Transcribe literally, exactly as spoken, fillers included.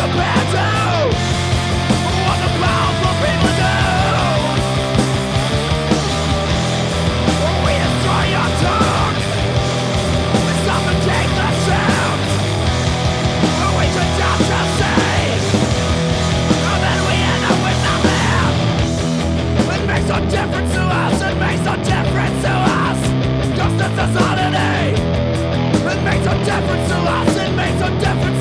compared to what the powerful people do. We destroy your tongue, we suffocate the sound. We should just just say, and then we end up with nothing. It makes no difference to us, it makes no difference to us. Just a society. It makes no difference to us, it makes no difference.